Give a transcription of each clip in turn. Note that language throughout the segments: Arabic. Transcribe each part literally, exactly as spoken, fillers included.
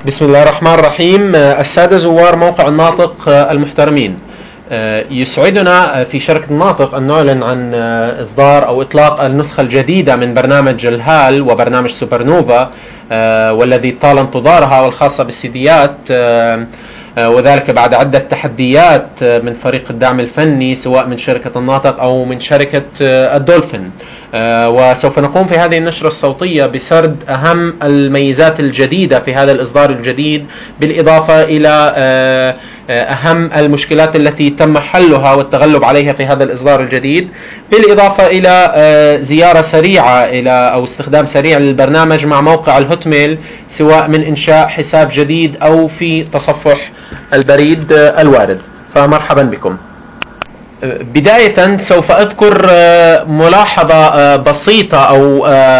بسم الله الرحمن الرحيم. السادة زوار موقع الناطق المحترمين، يسعدنا في شركة الناطق أن نعلن عن إصدار أو إطلاق النسخة الجديدة من برنامج الهال وبرنامج سوبر نوفا، والذي طال انتظارها، والخاصة بالسيديات، وذلك بعد عدة تحديات من فريق الدعم الفني سواء من شركة الناطق أو من شركة الدولفين. وسوف نقوم في هذه النشرة الصوتية بسرد أهم الميزات الجديدة في هذا الإصدار الجديد، بالإضافة إلى أهم المشكلات التي تم حلها والتغلب عليها في هذا الإصدار الجديد، بالإضافة إلى زيارة سريعة إلى أو استخدام سريع للبرنامج مع موقع الهوتميل، سواء من إنشاء حساب جديد أو في تصفح البريد الوارد. فمرحبا بكم. بداية سوف أذكر ملاحظة بسيطة أو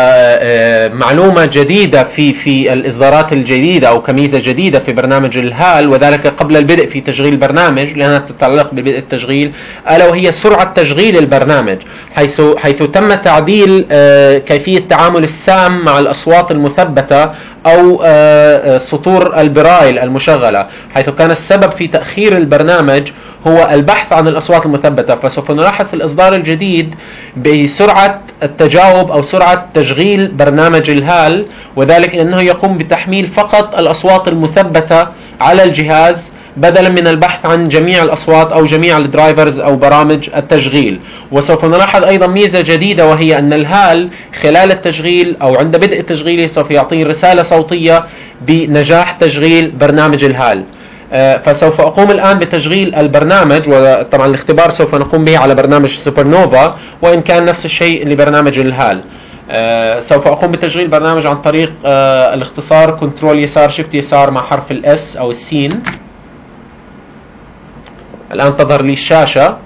معلومة جديدة في في الإصدارات الجديدة أو كميزة جديدة في برنامج الهال، وذلك قبل البدء في تشغيل البرنامج، لأنها تتعلق ببدء التشغيل، ألا وهي سرعة تشغيل البرنامج، حيث حيث تم تعديل كيفية تعامل السام مع الأصوات المثبتة أو سطور البرايل المشغلة، حيث كان السبب في تأخير البرنامج هو البحث عن الأصوات المثبتة. فسوف نلاحظ في الإصدار الجديد بسرعة التجاوب أو سرعة تشغيل برنامج الهال، وذلك أنه يقوم بتحميل فقط الأصوات المثبتة على الجهاز بدلا من البحث عن جميع الأصوات أو جميع الدرايفرز أو برامج التشغيل. وسوف نلاحظ أيضا ميزة جديدة، وهي أن الهال خلال التشغيل أو عند بدء تشغيله سوف يعطي رسالة صوتية بنجاح تشغيل برنامج الهال. فسوف أقوم الآن بتشغيل البرنامج، وطبعا الاختبار سوف نقوم به على برنامج سوبر نوفا، وإن كان نفس الشيء لبرنامج الهال. سوف أقوم بتشغيل البرنامج عن طريق الاختصار كنترول يسار شيفت يسار مع حرف الاس أو السين. الآن تظهر لي الشاشة.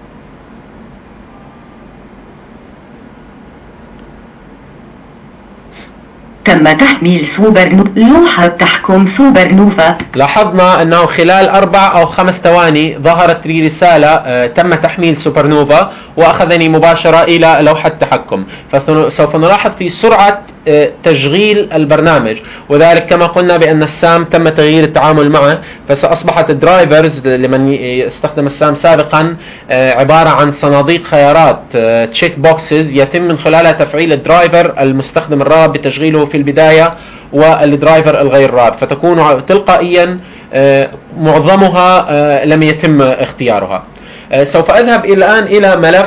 تم تحميل سوبر نوفا. لوحة تحكم سوبر نوفا. لاحظنا أنه خلال أربع أو خمس ثواني ظهرت لي رسالة آه تم تحميل سوبر نوفا، وأخذني مباشرة إلى لوحة التحكم. فسوف نلاحظ في سرعة آه تشغيل البرنامج، وذلك كما قلنا بأن السام تم تغيير التعامل معه، فسأصبحت الدرايفرز لمن يستخدم السام سابقا آه عبارة عن صناديق خيارات تشيك آه بوكسز يتم من خلالها تفعيل الدرايفر المستخدم الراغب بتشغيله في البداية والدرايفر الغير راغب، فتكون تلقائيا معظمها لم يتم اختيارها. سوف أذهب الآن إلى ملف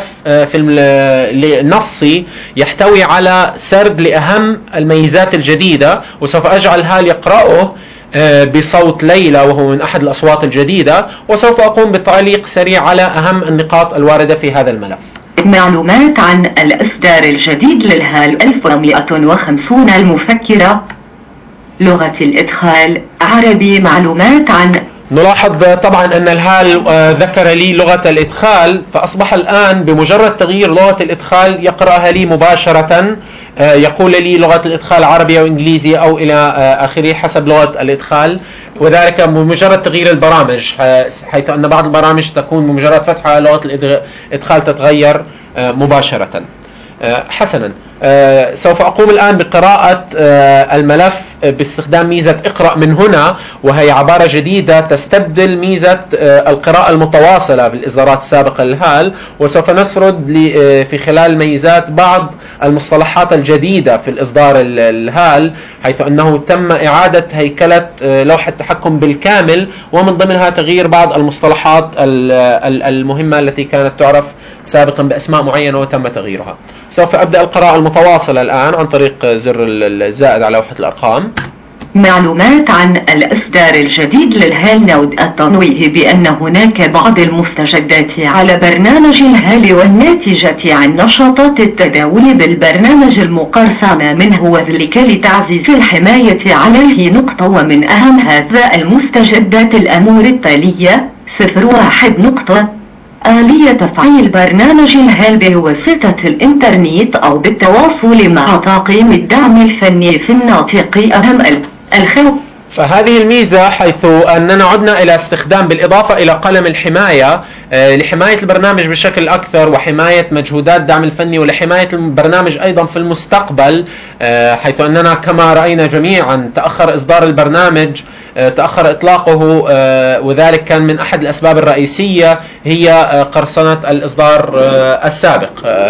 في نصي يحتوي على سرد لأهم الميزات الجديدة، وسوف أجعل هال يقرأه بصوت ليلى وهو من أحد الأصوات الجديدة، وسوف أقوم بتعليق سريع على أهم النقاط الواردة في هذا الملف. معلومات عن الإصدار الجديد للهال ألف ومئة وخمسين المفكرة. لغة الإدخال عربي. معلومات عن نلاحظ طبعا أن الهال ذكر لي لغة الإدخال، فأصبح الآن بمجرد تغيير لغة الإدخال يقرأها لي مباشرة، يقول لي لغة الإدخال عربي أو إنجليزي أو إلى آخره حسب لغة الإدخال، وذلك بمجرد تغيير البرامج، حيث أن بعض البرامج تكون بمجرد فتحها لغة الإدخال تتغير مباشرة. حسنا، سوف أقوم الآن بقراءة الملف باستخدام ميزة اقرأ من هنا، وهي عبارة جديدة تستبدل ميزة القراءة المتواصلة في الإصدارات السابقة للهال، وسوف نسرد في خلال ميزات بعض المصطلحات الجديدة في الإصدار الهال، حيث أنه تم إعادة هيكلة لوحة التحكم بالكامل، ومن ضمنها تغيير بعض المصطلحات المهمة التي كانت تعرف سابقا بأسماء معينة وتم تغييرها. سوف أبدأ القراءة المتواصلة الآن عن طريق زر الزائد على لوحة الأرقام. معلومات عن الإصدار الجديد للهال نود التنويه بأن هناك بعض المستجدات على برنامج الهال والناتجة عن نشاطات التداول بالبرنامج المقرصنة منه، وذلك لتعزيز الحماية عليه. نقطة ومن أهم هذا المستجدات الأمور التالية: صفر واحد نقطة آلية تفعيل برنامج الهال بواسطة الإنترنت أو بالتواصل مع طاقم الدعم الفني في الناطق. أهم الخوف فهذه الميزة حيث أننا عدنا إلى استخدام بالإضافة إلى قلم الحماية لحماية البرنامج بشكل أكثر وحماية مجهودات الدعم الفني ولحماية البرنامج أيضا في المستقبل، حيث أننا كما رأينا جميعا تأخر إصدار البرنامج، تأخر إطلاقه، وذلك كان من أحد الأسباب الرئيسية هي قرصنة الإصدار السابق.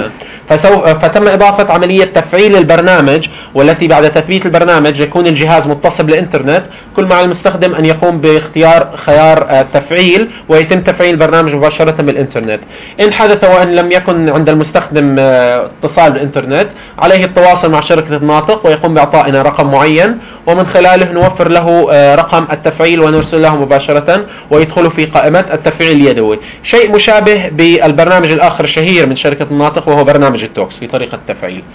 فتم إضافة عملية تفعيل البرنامج، والتي بعد تثبيت البرنامج يكون الجهاز متصل بالإنترنت، كل ما على المستخدم أن يقوم باختيار خيار التفعيل ويتم تفعيل البرنامج مباشرة بالإنترنت. إن حدث وإن لم يكن عند المستخدم اتصال بالإنترنت، عليه التواصل مع شركة الناطق ويقوم بإعطائنا رقم معين، ومن خلاله نوفر له رقم التفعيل ونرسل له مباشرة ويدخل في قائمة التفعيل اليدوي. شيء مشابه بالبرنامج الآخر الشهير من شركة الناطق وهو برنامج التوكس في طريقة التفعيل.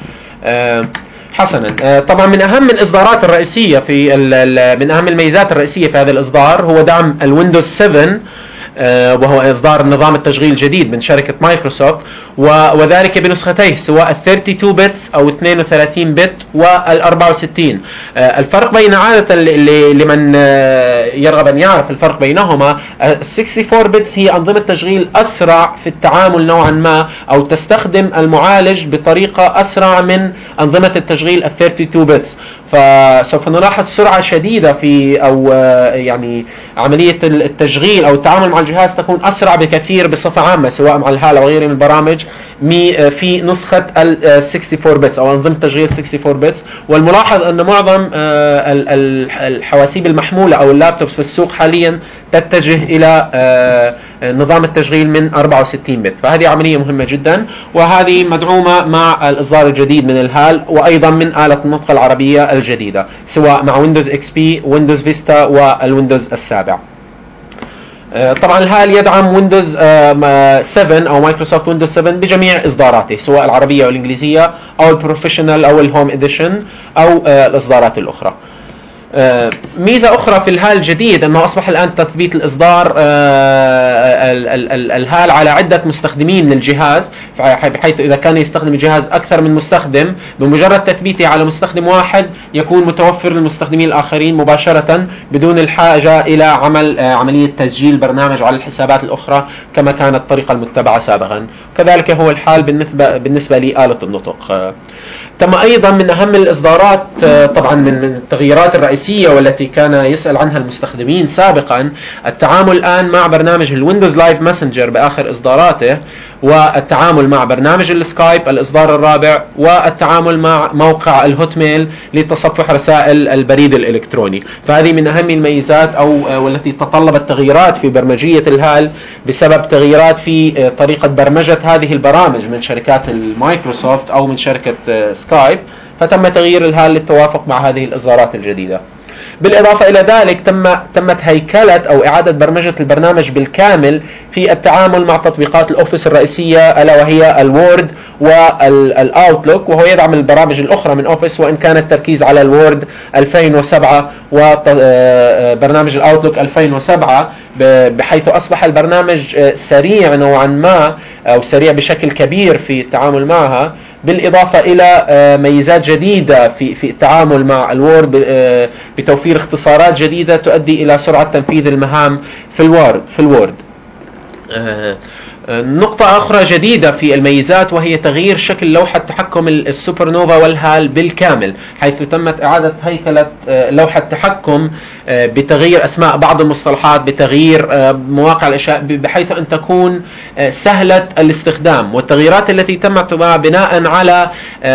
حسنا، طبعا من أهم الإصدارات الرئيسية في من أهم الميزات الرئيسية في هذا الإصدار هو دعم الويندوز سبعة، وهو إصدار نظام التشغيل الجديد من شركة مايكروسوفت، وذلك بنسختيه سواء ثلاثة وثلاثين بت أو اثنين وثلاثين بت والأربعة وستين. الفرق بين عادة لمن يرغب أن يعرف الفرق بينهما، ال أربعة وستين بت هي أنظمة تشغيل أسرع في التعامل نوعا ما، أو تستخدم المعالج بطريقة أسرع من أنظمة التشغيل ال ثلاثة وثلاثين بت، فسوف نلاحظ سرعة شديدة في أو يعني عملية التشغيل أو التعامل مع الجهاز تكون أسرع بكثير بصفة عامة، سواء مع الهالة وغيره من البرامج في نسخة ال أربعة وستين بت أو أنظمة تشغيل أربعة وستين بت. والملاحظ أن معظم الحواسيب المحمولة أو اللابتوبس في السوق حاليا تتجه إلى نظام التشغيل من أربعة وستين بت، فهذه عملية مهمة جدا، وهذه مدعومة مع الإصدار الجديد من الهال، وأيضا من آلة النطق العربية الجديدة سواء مع ويندوز إكس بي، ويندوز فيستا، والويندوز السابع. طبعا الهال يدعم ويندوز سبعة أو مايكروسوفت ويندوز سبعة بجميع إصداراته، سواء العربية والإنجليزية أو البروفيشنال أو الهوم إديشن أو الإصدارات الأخرى. ميزة أخرى في الهال الجديد أنه أصبح الآن تثبيت الإصدار الهال على عدة مستخدمين للجهاز، بحيث إذا كان يستخدم الجهاز أكثر من مستخدم، بمجرد تثبيته على مستخدم واحد يكون متوفر للمستخدمين الآخرين مباشرة بدون الحاجة إلى عمل عملية تسجيل برنامج على الحسابات الأخرى كما كانت الطريقة المتبعة سابقا. كذلك هو الحال بالنسبة بالنسبة لآلة النطق. تم أيضا من أهم الإصدارات طبعا من التغييرات الرئيسية والتي كان يسأل عنها المستخدمين سابقا، التعامل الآن مع برنامج الويندوز لايف ماسنجر بآخر إصداراته، والتعامل مع برنامج السكايب الإصدار الرابع، والتعامل مع موقع الهوت ميل لتصفح رسائل البريد الإلكتروني. فهذه من أهم الميزات أو والتي تطلبت تغييرات في برمجية الهال بسبب تغييرات في طريقة برمجة هذه البرامج من شركات المايكروسوفت أو من شركة سكايب، فتم تغيير الهال للتوافق مع هذه الإصدارات الجديدة. بالإضافة إلى ذلك تم تمت هيكلة أو إعادة برمجة البرنامج بالكامل في التعامل مع تطبيقات الأوفيس الرئيسية، ألا وهي الوورد والأوتلوك، وهو يدعم البرامج الأخرى من أوفيس، وإن كان التركيز على الوورد ألفين وسبعة وبرنامج الأوتلوك ألفين وسبعة، بحيث أصبح البرنامج سريع نوعا ما أو سريع بشكل كبير في التعامل معها، بالإضافة إلى ميزات جديدة في في التعامل مع الوورد بتوفير اختصارات جديدة تؤدي إلى سرعة تنفيذ المهام في الوورد في الوورد. نقطة أخرى جديدة في الميزات وهي تغيير شكل لوحة تحكم السوبر نوفا والهال بالكامل، حيث تمت إعادة هيكلة لوحة تحكم بتغيير أسماء بعض المصطلحات، بتغيير مواقع الأشياء، بحيث أن تكون سهلة الاستخدام. والتغييرات التي تمت بناء على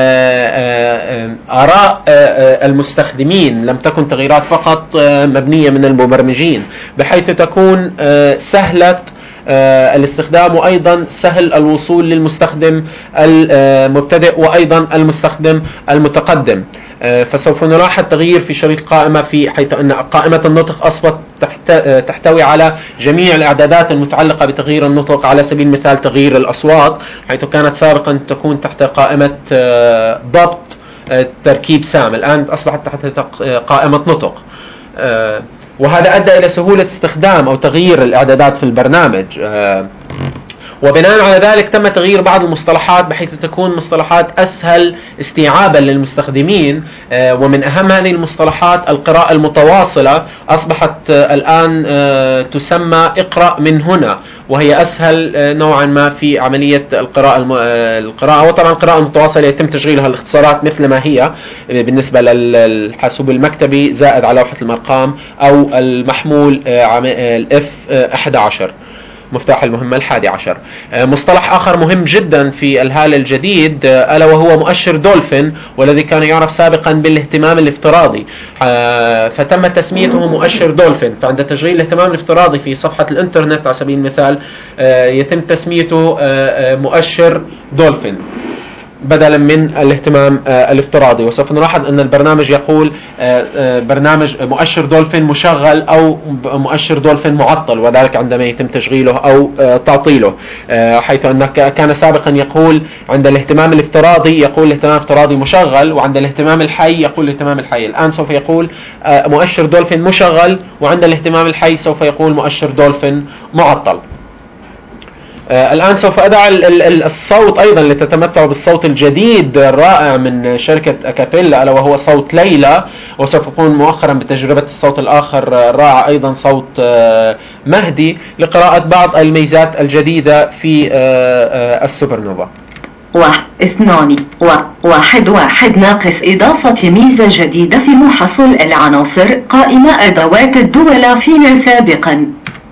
آراء المستخدمين، لم تكن تغييرات فقط مبنية من المبرمجين، بحيث تكون سهلة الاستخدام وأيضا سهل الوصول للمستخدم المبتدئ وأيضا المستخدم المتقدم. فسوف نلاحظ تغيير في شريط قائمة، في حيث أن قائمة النطق أصبحت تحتوي على جميع الإعدادات المتعلقة بتغيير النطق، على سبيل المثال تغيير الأصوات، حيث كانت سابقا تكون تحت قائمة ضبط تركيب سام، الآن أصبحت تحت قائمة نطق، وهذا أدى إلى سهولة استخدام أو تغيير الإعدادات في البرنامج. وبناء على ذلك تم تغيير بعض المصطلحات بحيث تكون مصطلحات أسهل استيعابا للمستخدمين، ومن أهم هذه المصطلحات القراءة المتواصلة أصبحت الآن تسمى اقرأ من هنا، وهي أسهل نوعا ما في عملية القراءة القراءة وطبعا القراءة المتواصلة يتم تشغيلها الاختصارات مثل ما هي بالنسبة للحاسوب المكتبي زائد على لوحة الأرقام أو المحمول الاف أحد عشر مفتاح المهمة الحادي عشر. مصطلح آخر مهم جدا في الهال الجديد ألا وهو مؤشر دولفين، والذي كان يعرف سابقا بالاهتمام الافتراضي، فتم تسميته مؤشر دولفين. فعند تشغيل الاهتمام الافتراضي في صفحة الانترنت على سبيل المثال يتم تسميته مؤشر دولفين بدلا من الاهتمام الافتراضي. وسوف نلاحظ أن البرنامج يقول برنامج مؤشر دولفين مشغل أو مؤشر دولفين معطل، وذلك عندما يتم تشغيله أو تعطيله، حيث أنه كان سابقا يقول عند الاهتمام الافتراضي يقول الاهتمام الافتراضي مشغل، وعند الاهتمام الحي يقول الاهتمام الحي. الآن سوف يقول مؤشر دولفين مشغل، وعند الاهتمام الحي سوف يقول مؤشر دولفين معطل. آه الآن سوف أدع الصوت أيضا لتتمتعوا بالصوت الجديد الرائع من شركة أكابيلا ألا وهو صوت ليلى، وسوف أقوم مؤخرا بتجربة الصوت الآخر الرائع أيضا صوت آه مهدي لقراءة بعض الميزات الجديدة في آه آه السوبر نوفا. واحد اثنان واحد واحد ناقص إضافة ميزة جديدة في محصول العناصر قائمة أدوات الدولة فيما سابقا.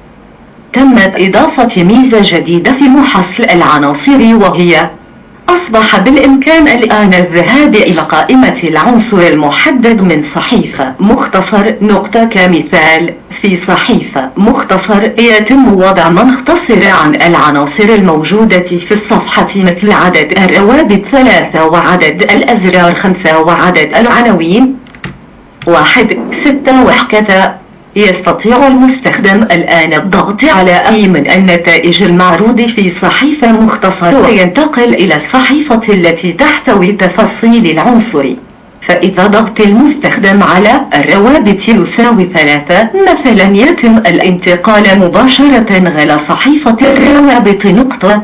تمت إضافة ميزة جديدة في محصل العناصر، وهي أصبح بالإمكان الآن الذهاب إلى قائمة العنصر المحدد من صحيفة مختصر نقطة. كمثال في صحيفة مختصر يتم وضع مختصر عن العناصر الموجودة في الصفحة مثل عدد الروابط ثلاثة وعدد الأزرار خمسة وعدد العناوين واحد ستة وهكذا. يستطيع المستخدم الآن الضغط على أي من النتائج المعروض في صحيفة مختصر وينتقل إلى الصحيفة التي تحتوي تفاصيل العنصر. فإذا ضغط المستخدم على الروابط يساوي ثلاثة مثلا يتم الانتقال مباشرة إلى صحيفة الروابط نقطة.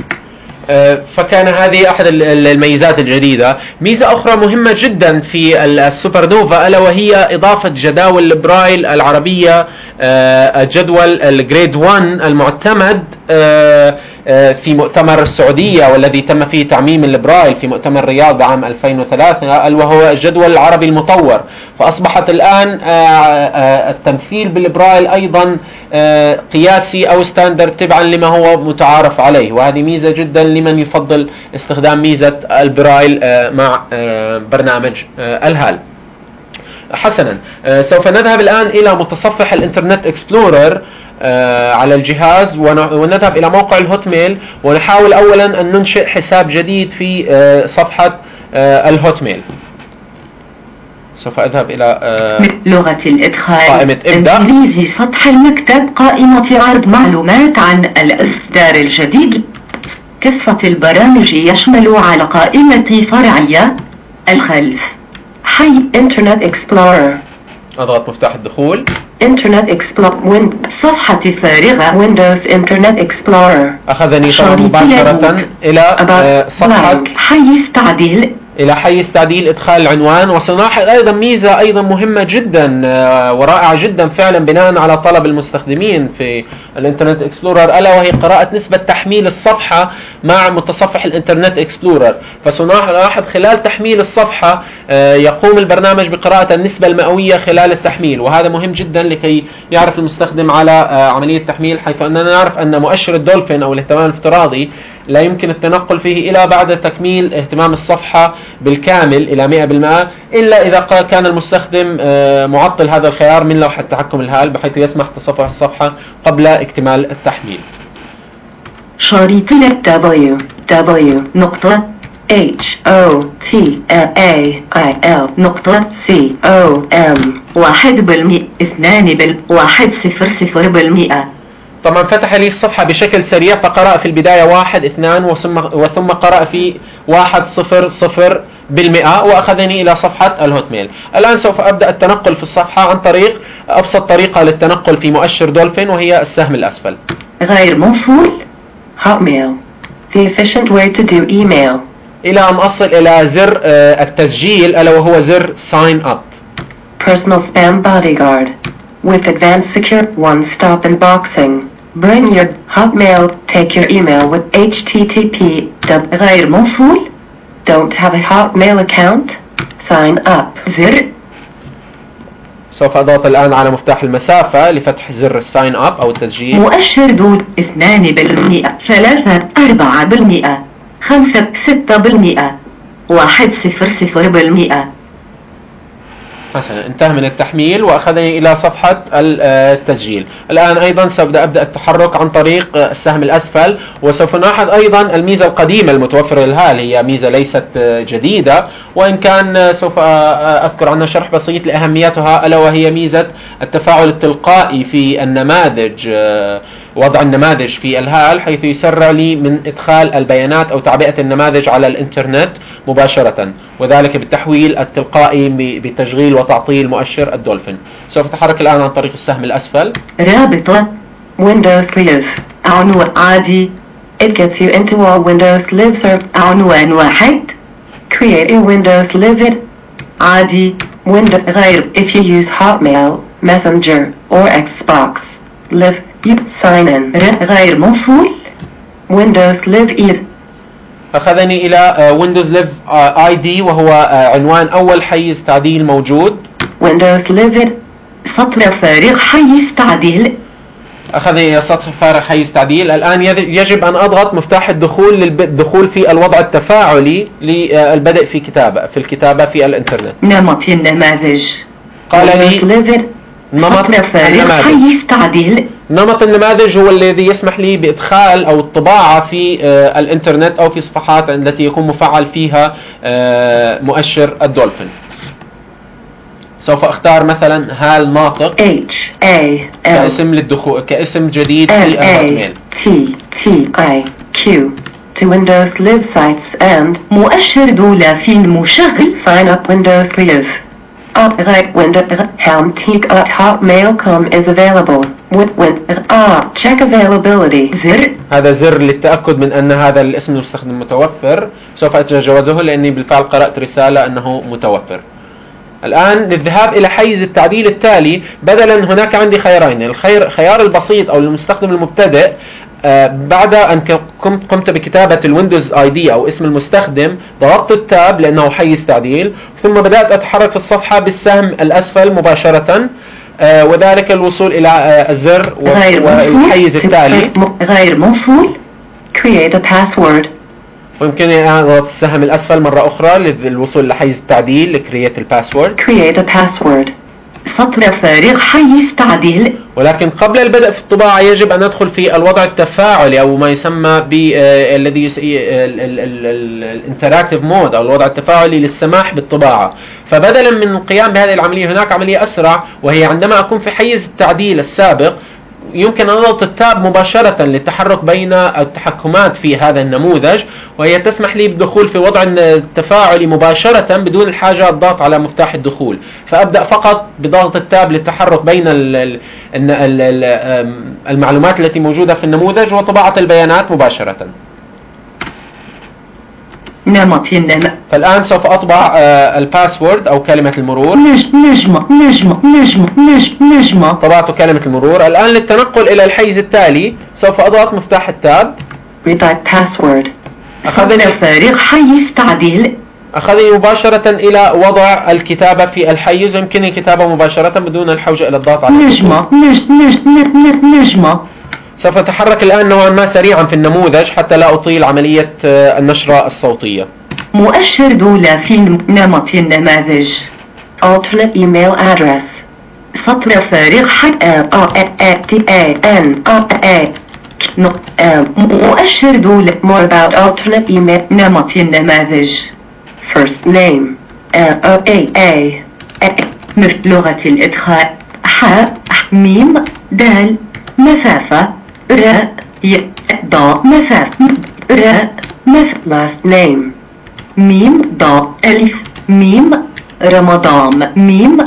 فكان هذه أحد الميزات الجديدة. ميزة أخرى مهمة جدا في السوبر نوفا ألا وهي إضافة جداول البرايل العربية، جدول الجريد واحد المعتمد في مؤتمر السعودية والذي تم فيه تعميم البرايل في مؤتمر الرياض عام ألفين وثلاثة، وهو الجدول العربي المطور. فأصبحت الآن التمثيل بالبرايل أيضا قياسي أو ستاندرد تبعا لما هو متعارف عليه، وهذه ميزة جدا لمن يفضل استخدام ميزة البرايل مع برنامج الهال. حسنا، سوف نذهب الآن إلى متصفح الإنترنت إكسبلورر على الجهاز ونذهب إلى موقع الهوت ميل، ونحاول أولا أن ننشئ حساب جديد في صفحة الهوت ميل. سوف أذهب إلى لغة الإدخال قائمة ابدأ إنجليزي سطح المكتب قائمة عرض معلومات عن الإصدار الجديد. كافة البرامج يشمل على قائمة فرعية الخلف حي إنترنت إكسبلورر. أضغط مفتاح الدخول إنترنت إكسبلورر صفحة فارغة ويندوز إنترنت إكسبلورر. أخذني مباشرة إلى صفحة حيز تعديل إلى حيز تعديل إدخال العنوان. وسنلاحظ أيضا ميزة أيضا مهمة جدا ورائعة جدا فعلا بناء على طلب المستخدمين في الإنترنت إكسبلورر، ألا وهي قراءة نسبة تحميل الصفحة مع متصفح الإنترنت إكسبلورر. فسنلاحظ خلال تحميل الصفحة يقوم البرنامج بقراءة النسبة المئوية خلال التحميل، وهذا مهم جدا لكي يعرف المستخدم على عملية التحميل، حيث أننا نعرف أن مؤشر الدولفين أو الاهتمام الافتراضي لا يمكن التنقل فيه إلا بعد تكميل اهتمام الصفحة بالكامل إلى مئة بالمئة، إلا إذا كان المستخدم معطل هذا الخيار من لوحة تحكم الهال بحيث يسمح تصفح الصفحة قبل اكتمال التحميل. شريط التابع تابع نقطة H O T A I L نقطة C O M واحد بالمئة اثنان بال واحد صفر صفر بالمئة. طبعا فتح لي الصفحة بشكل سريع، فقرأ في البداية واحد اثنان وثم قرأ في واحد صفر صفر بالمئة وأخذني إلى صفحة الهوت ميل. الآن سوف أبدأ التنقل في الصفحة عن طريق أبسط طريقة للتنقل في مؤشر دولفين، وهي السهم الأسفل. غير موصول Hotmail. The efficient way to do email. إلى أن أصل إلى زر التسجيل ألا وهو زر sign up. Personal spam bodyguard. With advanced secure one-stop unboxing. Bring your Hotmail. Take your email with H T T P. غير موصول. Don't have a Hotmail account? Sign up. زر. سوف أضغط الآن على مفتاح المسافة لفتح زر الساين أب أو التسجيل. مؤشر دود اثنان بالمئة، ثلاثة أربعة بالمئة، خمسة ستة بالمئة، واحد صفر صفر بالمئة. مثلا انتهى من التحميل وأخذني إلى صفحة التسجيل. الآن أيضا سأبدأ أبدأ التحرك عن طريق السهم الأسفل، وسوف نلاحظ أيضا الميزة القديمة المتوفرة للهال، هي ميزة ليست جديدة وإن كان سوف أذكر عنها شرح بسيط لأهميتها، ألا وهي ميزة التفاعل التلقائي في النماذج، وضع النماذج في الهال حيث يسرع لي من إدخال البيانات أو تعبئة النماذج على الإنترنت مباشرة، وذلك بالتحويل التلقائي بتشغيل وتعطيل مؤشر الدولفين. سوف أتحرك الآن عن طريق السهم الأسفل. رابطة Windows Live عنوان عادي. It gets you into all Windows Live server. عنوان واحد. Create a Windows Live it. عادي. Windows غير. If you use Hotmail, Messenger or Xbox Live, you sign in. غير موصول. Windows Live إذ أخذني إلى Windows Live آي دي وهو عنوان أول حيز تعديل موجود. Windows Live it. سطر فارغ حيز تعديل. أخذني إلى سطر فارغ حيز تعديل. الآن يجب أن أضغط مفتاح الدخول للدخول في الوضع التفاعلي للبدء في كتابة في الكتابة في الإنترنت. نمط النماذج. قال لي نمط النماذج حيز تعديل. نمط النماذج هو الذي يسمح لي بإدخال أو الطباعة في الإنترنت أو في صفحات التي يكون مفعل فيها مؤشر الدولفين. سوف أختار مثلا هال ناطق H A L كاسم للدخول كاسم جديد في الهوتميل. T T I Q to Windows Live sites and مؤشر دولفين مشغل sign up Windows Live. غير Windows Helmteak at hotmail dot com is available. with with ah check availability زر. هذا زر للتأكد من أن هذا الاسم المستخدم متوفر. سوف أتجاوزه لأني بالفعل قرأت رسالة أنه متوفر. الآن للذهاب إلى حيز التعديل التالي، بدلا هناك عندي خيارين. الخيار خيار البسيط أو للمستخدم المبتدئ، آه بعد أن قمت بكتابة الويندوز آي دي أو اسم المستخدم ضغطت التاب لأنه حيز تعديل، ثم بدأت أتحرك في الصفحة بالسهم الأسفل مباشرة، آه وذلك الوصول إلى آه الزر والحيز التالي. غير موصول. Create a password. ويمكنني أن أضغط السهم الأسفل مرة أخرى للوصول لحيز التعديل لكرييت الباسورد. Create a password. سطر فارغ حيز تعديل. ولكن قبل البدء في الطباعة يجب أن ندخل في الوضع التفاعلي أو ما يسمى بالذي الانتراكتيف مود أو الوضع التفاعلي للسماح بالطباعة. فبدلا من القيام بهذه العملية هناك عملية أسرع، وهي عندما أكون في حيز التعديل السابق يمكن أن أضغط التاب مباشرة للتحرك بين التحكمات في هذا النموذج، وهي تسمح لي بالدخول في وضع التفاعلي مباشرة بدون الحاجة الضغط على مفتاح الدخول. فأبدأ فقط بضغط التاب للتحرك بين المعلومات التي موجودة في النموذج وطباعة البيانات مباشرة. نمط النمط. فالآن سوف أطبع الباسورد أو كلمة المرور. نجمة نجمة نجمة نجمة نجمة. طبعت كلمة المرور. الآن للتنقل إلى الحيز التالي سوف أضغط مفتاح التاب. Retype password. أخذنا فارغ حيز تعديل. أخذني مباشرة إلى وضع الكتابة في الحيز، يمكنني كتابة مباشرة بدون الحوجة إلى الضغط على نجمة نجمة نجمة. سوف أتحرك الآن نوعا ما سريعا في النموذج حتى لا أطيل عملية النشرة الصوتية. مؤشر دولفين نمط النماذج. alternate email address. سطر فارغ حد مؤشر دول more about alternate email نمط النماذج. first name a a مثل لغة الإدخال ح ميم دال مسافة ر ي ض مسافة ر مس last name ميم ض ألف ميم رمضان ميم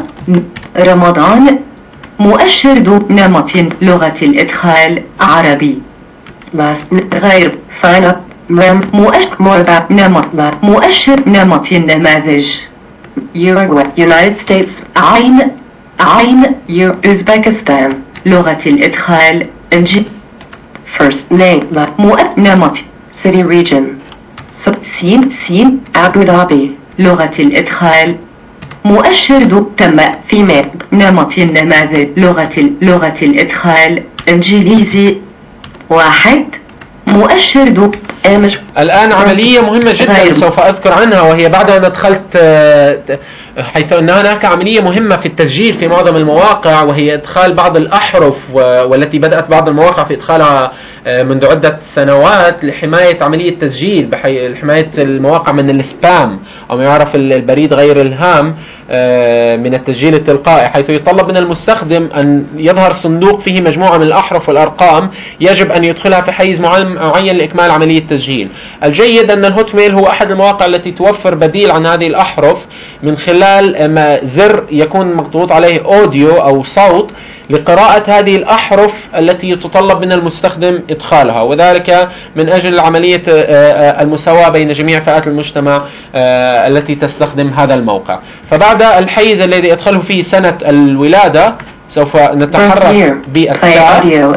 رمضان. مؤشر دو نمط لغة الإدخال عربي. last غير sign up مؤشر مربع نمط مؤشر نمط النماذج Uruguay United States عين عين أوزبكستان لغة الإدخال إنجي first name مؤشر نمط city region سين سين أبو ظبي لغة الإدخال مؤشر دو تم في ماب نمط النماذج لغة لغة الإدخال إنجليزي واحد مؤشر دو امر. الآن عملية مهمة جدا سوف أذكر عنها، وهي بعد أن دخلت حيث أن هناك عملية مهمة في التسجيل في معظم المواقع، وهي إدخال بعض الأحرف، والتي بدأت بعض المواقع في إدخالها منذ عدة سنوات لحماية عملية التسجيل، بحي... لحماية المواقع من السبام أو ما يعرف البريد غير الهام من التسجيل التلقائي، حيث يطلب من المستخدم أن يظهر صندوق فيه مجموعة من الأحرف والأرقام يجب أن يدخلها في حيز معين لإكمال عملية التسجيل. الجيد أن الهوت ميل هو أحد المواقع التي توفر بديل عن هذه الأحرف من خلال ما زر يكون مضغوط عليه أوديو أو صوت لقراءة هذه الأحرف التي يتطلب من المستخدم إدخالها، وذلك من أجل عملية المساواة بين جميع فئات المجتمع التي تستخدم هذا الموقع. فبعد الحيز الذي يدخله فيه سنة الولادة سوف نتحرك بالتاب.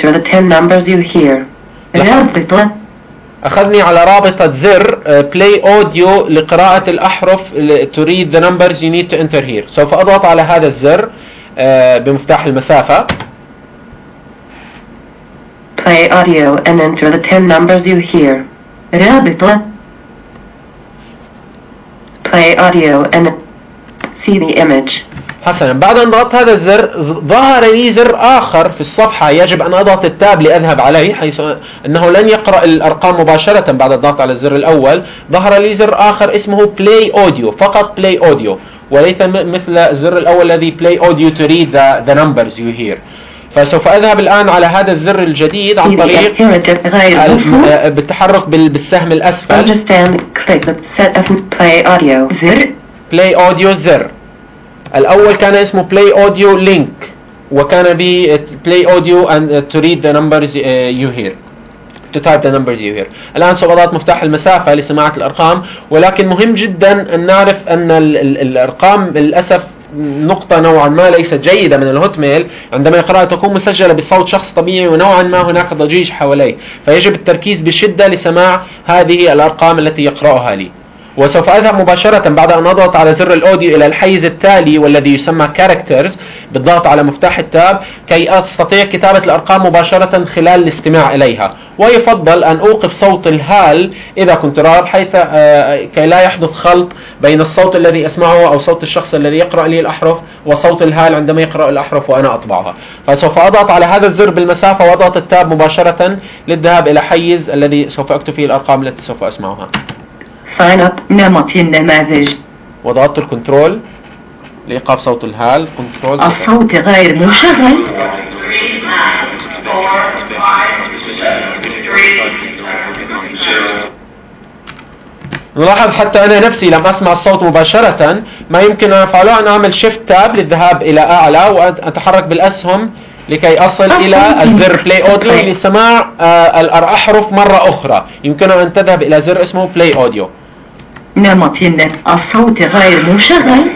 أخذني على رابطة زر play audio لقراءة الأحرف to read the numbers you need to enter here. سوف أضغط على هذا الزر بمفتاح المسافة. Play audio and enter the ten numbers you hear. رابطة. Play audio and see the image. حسنا، بعد أن ضغطت هذا الزر ظهر لي زر آخر في الصفحة يجب أن أضغط التاب لأذهب عليه، حيث أنه لن يقرأ الأرقام مباشرة بعد الضغط على الزر الأول. ظهر لي زر آخر اسمه play audio، فقط play audio، وليس مثل الزر الأول الذي play audio to read the, the numbers you hear. فسوف أذهب الآن على هذا الزر الجديد عن طريق بالتحرك بالسهم الأسفل. play audio زر play audio زر. الأول كان اسمه play audio link، وكان ب play audio and to read the numbers you hear to type the numbers you hear. الآن سوف أضغط مفتاح المسافة لسماعة الأرقام، ولكن مهم جدا أن نعرف أن الأرقام للأسف نقطة نوعا ما ليست جيدة من الهوت ميل، عندما يقرأها تكون مسجلة بصوت شخص طبيعي ونوعا ما هناك ضجيج حواليه، فيجب التركيز بشدة لسماع هذه الأرقام التي يقرأها لي. وسوف أذهب مباشرة بعد أن أضغط على زر الأوديو إلى الحيز التالي والذي يسمى characters بالضغط على مفتاح التاب كي أستطيع كتابة الأرقام مباشرة خلال الاستماع إليها. ويفضل أن أوقف صوت الهال إذا كنت راغب، حيث كي لا يحدث خلط بين الصوت الذي أسمعه أو صوت الشخص الذي يقرأ لي الأحرف وصوت الهال عندما يقرأ الأحرف وأنا أطبعها. فسوف أضغط على هذا الزر بالمسافة وأضغط التاب مباشرة للذهاب إلى حيز الذي سوف أكتب فيه الأرقام التي سوف أسمعها. sign up نمط النماذج، وضغطت الكنترول لإيقاف صوت الهال. كنترول الصوت غير مشغل. نلاحظ حتى أنا نفسي لم أسمع الصوت مباشرة. ما يمكن أن أفعله أن أعمل شيفت تاب للذهاب إلى أعلى وأتحرك بالأسهم لكي أصل إلى الزر play audio لسماع الأحرف مرة أخرى. يمكن أن تذهب إلى زر اسمه play audio. نمط الصوت غير مشغل.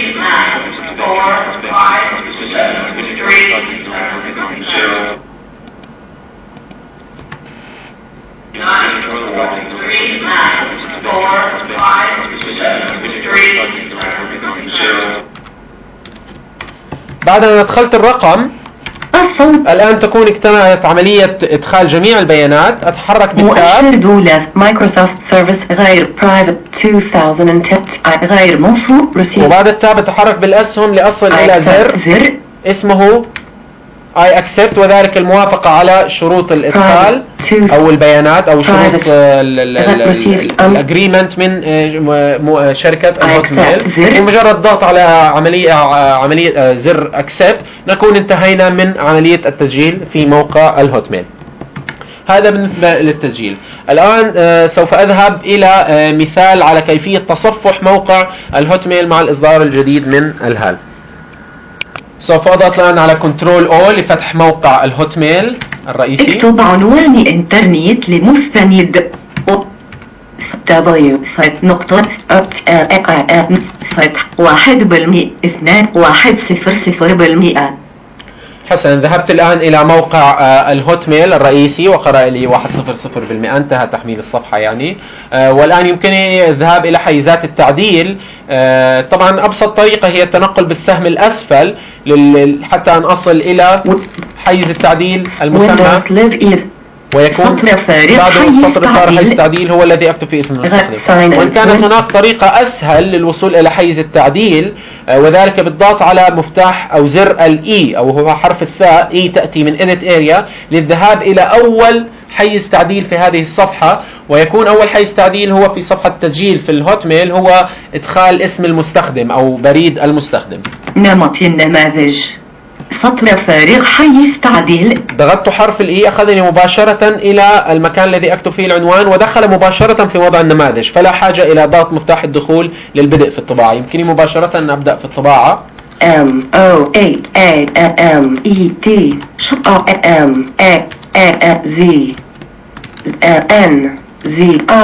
بعد أن أدخلت الرقم الصوت الآن تكون اكتملت عملية إدخال جميع البيانات. أتحرك بالتاب. مؤشر دولة مايكروسوفت سيرفيس غير برايفت ألفين وعشرة غير موصول رسيد. وبعد التاب أتحرك بالأسهم لأصل إلى زر, زر اسمه I accept، وذلك الموافقة على شروط الإدخال أو البيانات أو شروط الأجريمنت من شركة الهوت ميل. ومجرد ضغط على عملية عملية زر accept نكون انتهينا من عملية التسجيل في موقع الهوت ميل. هذا بالنسبة للتسجيل. الآن سوف أذهب إلى مثال على كيفية تصفح موقع الهوت ميل مع الإصدار الجديد من الهال. سوف أضغط الآن على كنترول أو لفتح موقع الهوت ميل. الرئيسي. اكتب عنوان انترنت لمستند دبليو نقطة فتح واحد بالمئة اثنان واحد صفر صفر بالمئة. حسنا، ذهبت الآن إلى موقع الهوت ميل الرئيسي وقرأ لي واحد صفر صفر بالمئة، انتهى تحميل الصفحة يعني. والآن يمكنني الذهاب إلى حيزات التعديل. طبعا أبسط طريقة هي التنقل بالسهم الأسفل حتى أن أصل إلى حيز التعديل المسمى، ويكون بعد السطر الفارغ حيز التعديل هو الذي أكتب فيه اسم المستخدم. وإن كانت هناك طريقة أسهل للوصول إلى حيز التعديل، وذلك بالضغط على مفتاح أو زر الإي أو هو حرف الثاء، إي تأتي من Edit Area للذهاب إلى أول حيز تعديل في هذه الصفحة، ويكون أول حيز تعديل هو في صفحة التسجيل في الهوت ميل، هو إدخال اسم المستخدم أو بريد المستخدم. نمط النماذج سطر فارغ حيز تعديل. ضغطت حرف الإي أخذني مباشرة إلى المكان الذي أكتب فيه العنوان، ودخل مباشرة في وضع النماذج، فلا حاجة إلى ضغط مفتاح الدخول للبدء في الطباعة. يمكنني مباشرة أن أبدأ في الطباعة. M O eight A M E T M A A Z N Z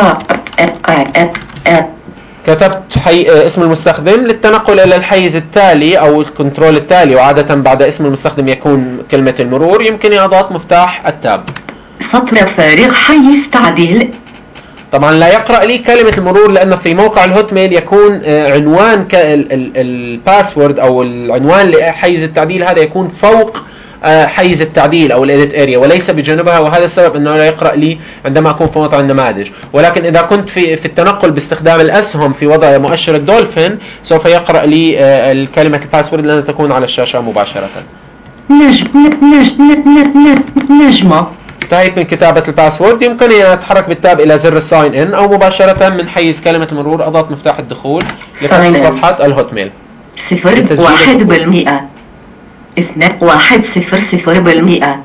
A. كتبت حي... اسم المستخدم. للتنقل إلى الحيز التالي أو الكنترول التالي، وعادة بعد اسم المستخدم يكون كلمة المرور، يمكنني أضغط مفتاح التاب. سطر فارغ حيز تعديل. طبعا لا يقرأ لي كلمة المرور لأن في موقع الهوت ميل يكون عنوان الباسورد أو العنوان لحيز التعديل هذا يكون فوق حيز التعديل أو الإيديت اريا وليس بجانبها، وهذا السبب أنه لا يقرأ لي عندما أكون في موضع النماذج. ولكن إذا كنت في في التنقل باستخدام الأسهم في وضع مؤشر الدولفين سوف يقرأ لي الكلمة الباسورد لأنها تكون على الشاشة مباشرة. نجم نجم نجمة. انتهيت من كتابة الباسورد. يمكنني أن أتحرك بالتاب إلى زر الساين إن أو مباشرة من حيز كلمة المرور أضغط مفتاح الدخول لفتح صفحة الهوت ميل. صفر واحد بالمئة اثنان واحد صفر صفر بالمئة.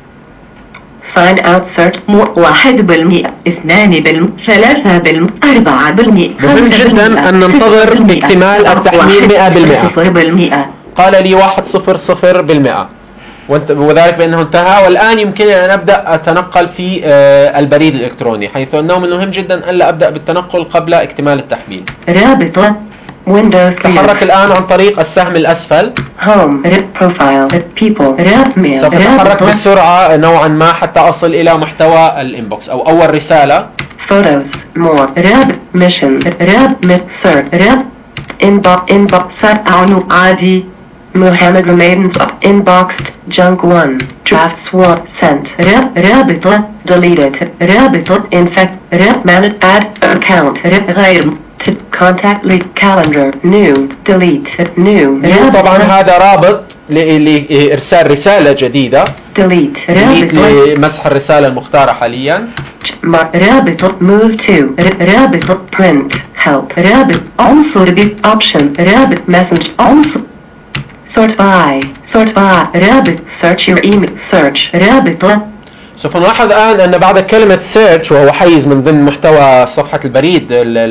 sign out search واحد بالمئة اثنان بالمئة ثلاثة بالمئة أربعة بالمئة. مهم جدا أن ننتظر اكتمال التحميل مئة بالمئة. قال لي واحد صفر صفر بالمئة وذلك بأنه انتهى. والآن يمكنني أن أبدأ أتنقل في البريد الإلكتروني، حيث أنه من المهم جدا ألا أبدأ بالتنقل قبل اكتمال التحميل. رابطة Windows. تحرك الآن عن طريق السهم الأسفل. Home Profile People Mail. سوف أتحرك بسرعة نوعا ما حتى أصل إلى محتوى الإنبوكس أو أول رسالة. Photos More Rab Mission Rab Search Rab Inbox Inbox عنو عادي محمد Remains Inboxed Junk one Drafts one Sent Rab رابطة Deleted رابطة Infect Rab Manage Add Account Rab غير Contact Link Calendar New Delete New. طبعا هذا رابط لإرسال رسالة جديدة. Delete Delete لمسح الرسالة المختارة حاليا. رابط Move to رابط Print Help رابط عنصر Bit Option رابط Message عنصر Sort by Sort by رابط Search Your Email Search رابط. سوف نلاحظ الآن أن بعد كلمة search وهو حيز من ضمن محتوى صفحة البريد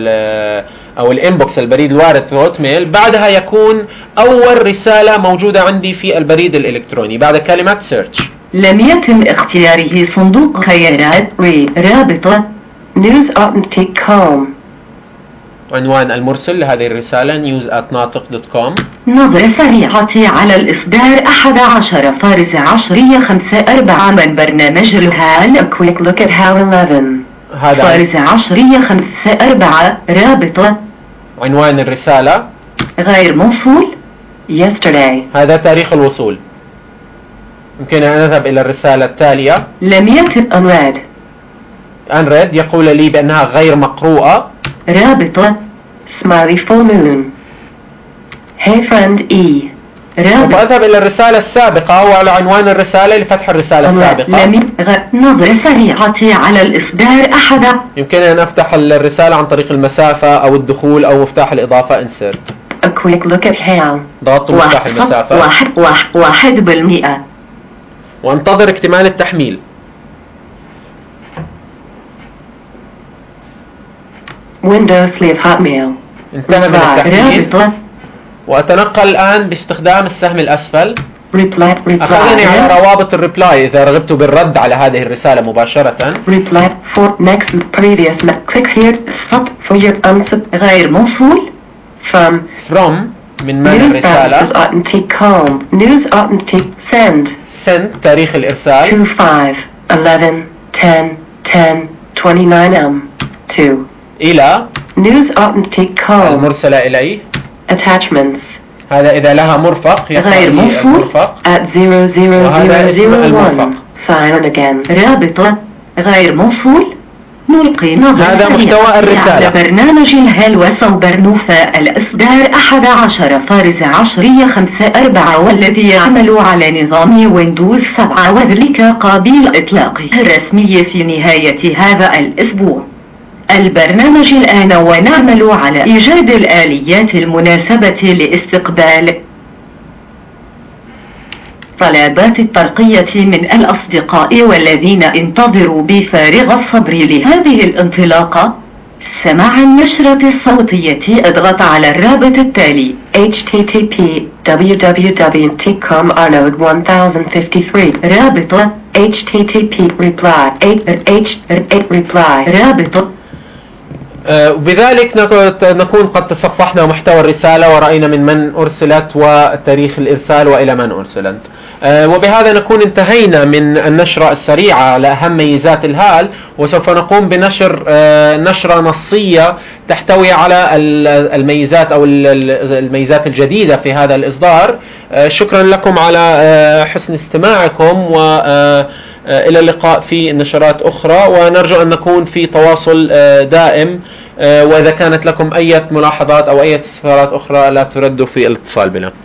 أو الانبوكس البريد الوارد في هوت ميل، بعدها يكون أول رسالة موجودة عندي في البريد الإلكتروني بعد كلمة search. لم يتم اختياره صندوق خيارات رابطة news at ناطق. عنوان المرسل لهذه الرسالة news at ناطق دوت كوم. نظرة سريعة على الإصدار أحد عشر فارس عشرية خمسة أربعة من برنامج الهال. A quick look at HAL eleven. فارس عشرية خمسة أربعة رابطة. عنوان الرسالة غير موصول yesterday. هذا تاريخ الوصول. يمكن أن أذهب إلى الرسالة التالية. لم يتم unread. unread يقول لي بأنها غير مقروءة. رابطة smiley full moon. Hey friend E. رابطة. أذهب إلى الرسالة السابقة وعلى عنوان الرسالة لفتح الرسالة السابقة. لم نظرة سريعة على الإصدار أحد. يمكنني أن أفتح الرسالة عن طريق المسافة أو الدخول أو مفتاح الإضافة insert. A quick look at HAL. ضغطت مفتاح المسافة. واحد واحد واحد بالمئة. وانتظر اكتمال التحميل. Windows Leave Hotmail. انتهى من التحميل. وأتنقل الآن باستخدام السهم الأسفل. reply, reply. أخذني على روابط الريبلاي إذا رغبت بالرد على هذه الرسالة مباشرة. reply for next previous click here sub for your answer غير موصول from from من من الرسالة news authentic send send تاريخ الإرسال two five eleven ten ten twenty-nine m two إلى news authentic المرسلة إليه attachments هذا إذا لها مرفق غير موصول at zero zero وهذا اسم المرفق. sign again رابطة غير موصول نلقي نظرة هذا محتوى الرسالة. برنامج الهلوسة وبرنوفا الإصدار أحد عشر فارس عشرية خمسة أربعة والذي يعمل على نظام ويندوز سبعة وذلك قابل إطلاقه الرسمي في نهاية هذا الأسبوع. البرنامج الآن ونعمل على إيجاد الآليات المناسبة لاستقبال طلبات الترقية من الأصدقاء والذين انتظروا بفارغ الصبر لهذه الانطلاقة. سماع النشرة الصوتية اضغط على الرابط التالي إتش تي تي بي دبليو دبليو دبليو دوت كوم arnode one thousand fifty-three رابط إتش تي تي بي reply H reply رابط. وبذلك نكون قد تصفحنا محتوى الرسالة ورأينا من من أرسلت وتاريخ الإرسال وإلى من أرسلت. وبهذا نكون انتهينا من النشرة السريعة على أهم ميزات الهال، وسوف نقوم بنشر نشرة نصية تحتوي على الميزات أو الميزات الجديدة في هذا الإصدار. شكرا لكم على حسن استماعكم، وإلى اللقاء في نشرات أخرى، ونرجو أن نكون في تواصل دائم. وإذا كانت لكم أي ملاحظات أو أي استفسارات أخرى لا تردوا في الاتصال بنا.